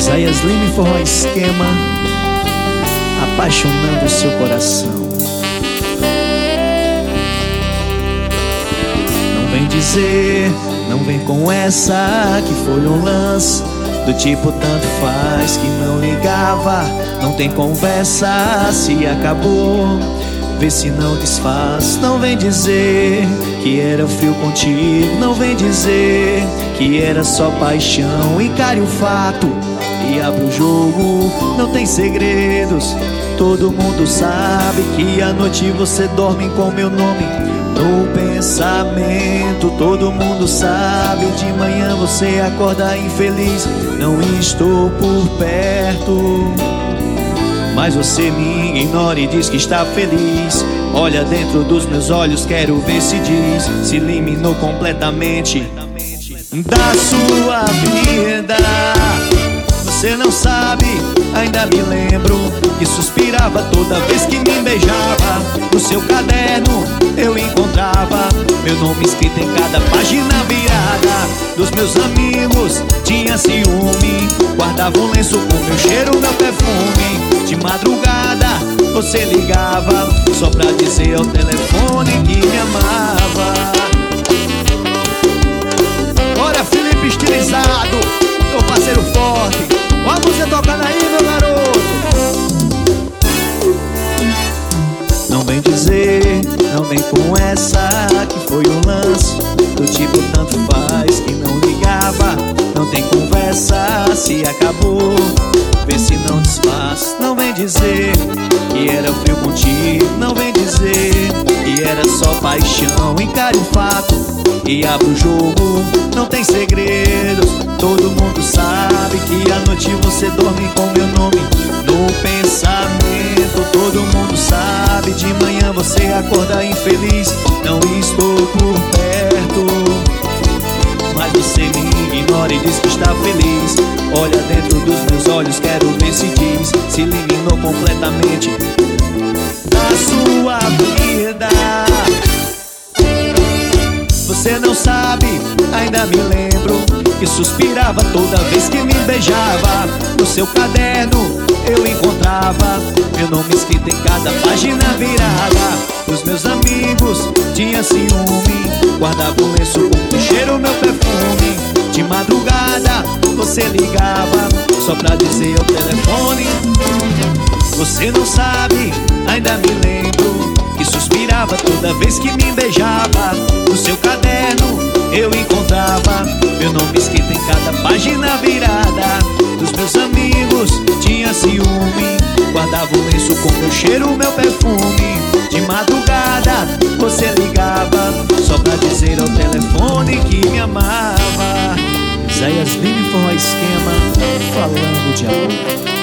Zaias Lima Forró Esquema, apaixonando o seu coração. Não vem dizer, não vem com essa que foi um lance do tipo tanto faz, que não ligava. Não tem conversa, se acabou, vê se não desfaz. Não vem dizer que era frio contigo, não vem dizer que era só paixão. Encare o fato e abre o jogo, não tem segredos. Todo mundo sabe que à noite você dorme com meu nome no pensamento. Todo mundo sabe, de manhã você acorda infeliz. Não estou por perto, mas você me ignora e diz que está feliz. Olha dentro dos meus olhos, quero ver se diz. Se eliminou completamente da sua vida. Você não sabe, ainda me lembro que suspirava toda vez que me beijava. No seu caderno eu encontrava meu nome escrito em cada página virada. Dos meus amigos tinha ciúme, guardava um lenço com meu cheiro, meu perfume. De madrugada você ligava só pra dizer ao telefone que me amava. Bora, Felipe estilizado, meu parceiro forte. Ó a música tocando aí, meu garoto. Não vem dizer, não vem com essa que foi um lance do tipo tanto faz, que não ligava. Não tem conversa, se acabou, vê se não desfaz. Não vem dizer que era frio contigo, não vem dizer que era só paixão. Encare o fato e abre o jogo, não tem segredos. Todo mundo sabe que à noite você dorme com meu nome no pensamento. Todo mundo sabe, de manhã você acorda infeliz. Não estou por perto, mas você me ignora e diz que está feliz. Olha dentro dos meus olhos, quero ver se diz. Se eliminou completamente da sua vida. Você não sabe, ainda me lembro que suspirava toda vez que me beijava. No seu caderno eu encontrava meu nome escrito em cada página virada. Os meus amigos tinha ciúme, guardava um lenço com o cheiro, meu perfume. De madrugada você ligava só pra dizer ao telefone. Você não sabe, ainda me lembro que suspirava toda vez que me beijava. No seu caderno eu encontrava meu nome escrito em cada página virada. Dos meus amigos tinha ciúme, guardava o lenço com meu cheiro, meu perfume. De madrugada você ligava só pra dizer ao telefone que me amava. Zaias Lima Forró Esquema, falando de amor.